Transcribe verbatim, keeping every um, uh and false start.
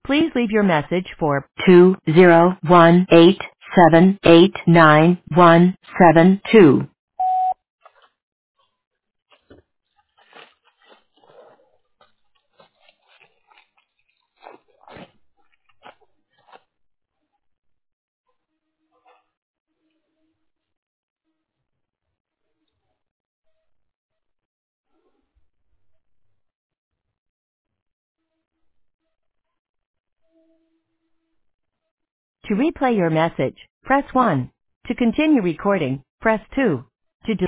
Please leave your message for two zero one eight seven eight nine one seven two. To replay your message, press one. To continue recording, press two. To